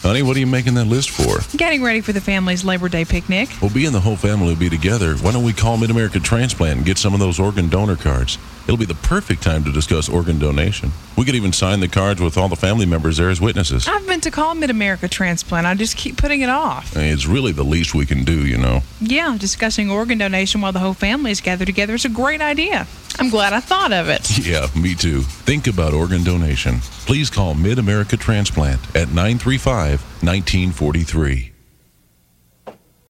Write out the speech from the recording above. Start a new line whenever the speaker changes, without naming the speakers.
Honey, what are you making that list for?
Getting ready for the family's Labor Day picnic.
Well, being the whole family will be together, why don't we call Mid-America Transplant and get some of those organ donor cards? It'll be the perfect time to discuss organ donation. We could even sign the cards with all the family members there as witnesses.
I've been to call Mid-America Transplant. I just keep putting it off.
It's really the least we can do, you know.
Yeah, discussing organ donation while the whole family is gathered together is a great idea. I'm glad I thought of it.
Yeah, me too. Think about organ donation. Please call Mid-America Transplant at 935-1943.